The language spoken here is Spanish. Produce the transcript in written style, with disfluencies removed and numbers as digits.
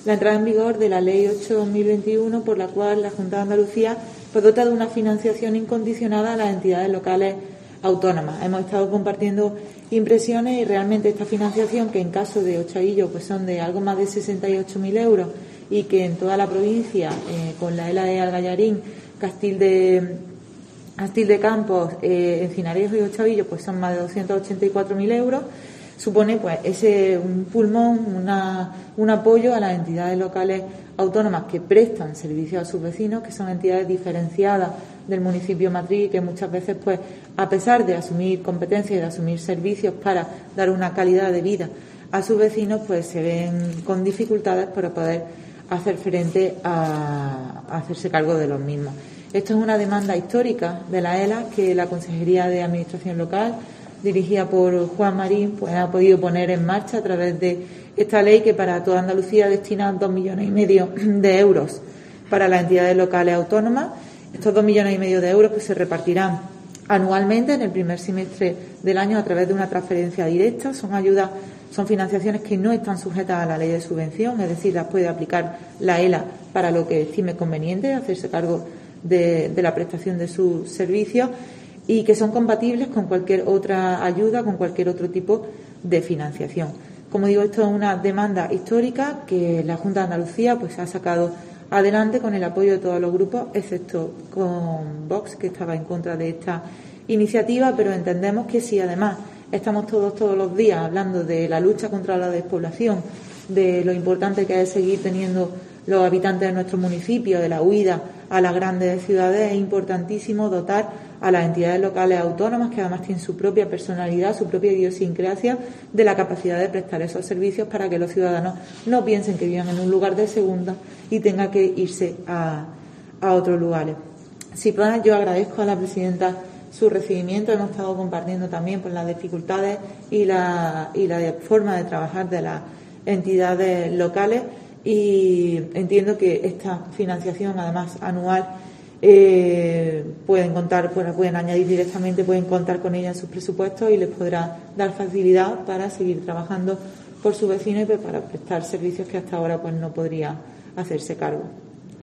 la entrada en vigor de la Ley 8/2021, por la cual la Junta de Andalucía pues dota de una financiación incondicionada a las entidades locales autónomas. Hemos estado compartiendo impresiones y realmente esta financiación, que en caso de Ochaillo pues son de algo más de 68.000 euros y que en toda la provincia, con la ELA de Algallarín, Castil de Campos, Encinarejo y Ochaillo, pues son más de 284.000 euros, supone pues un pulmón, un apoyo a las entidades locales autónomas que prestan servicios a sus vecinos, que son entidades diferenciadas del municipio matriz, que muchas veces, pues, a pesar de asumir competencias y de asumir servicios para dar una calidad de vida a sus vecinos, pues se ven con dificultades para poder hacer frente a hacerse cargo de los mismos. Esto es una demanda histórica de la ELA que la Consejería de Administración Local, dirigida por Juan Marín, pues ha podido poner en marcha a través de esta ley, que para toda Andalucía destina 2,5 millones de euros para las entidades locales autónomas. Estos 2,5 millones de euros pues se repartirán anualmente en el primer semestre del año a través de una transferencia directa. Son ayudas, son financiaciones que no están sujetas a la ley de subvención, es decir, las puede aplicar la ELA para lo que estime conveniente, hacerse cargo de la prestación de sus servicios, y que son compatibles con cualquier otra ayuda, con cualquier otro tipo de financiación. Como digo, esto es una demanda histórica que la Junta de Andalucía pues ha sacado adelante con el apoyo de todos los grupos, excepto con Vox, que estaba en contra de esta iniciativa, pero entendemos que si además estamos todos los días hablando de la lucha contra la despoblación, de lo importante que es seguir teniendo los habitantes de nuestro municipio, de la huida a las grandes ciudades, es importantísimo dotar a las entidades locales autónomas, que además tienen su propia personalidad, su propia idiosincrasia, de la capacidad de prestar esos servicios para que los ciudadanos no piensen que vivan en un lugar de segunda y tengan que irse a otros lugares. Sin más, yo agradezco a la presidenta su recibimiento. Hemos estado compartiendo también pues, las dificultades y la forma de trabajar de las entidades locales, y entiendo que esta financiación, además anual, pueden añadir directamente, pueden contar con ella en sus presupuestos y les podrá dar facilidad para seguir trabajando por su vecino y para prestar servicios que hasta ahora pues no podría hacerse cargo.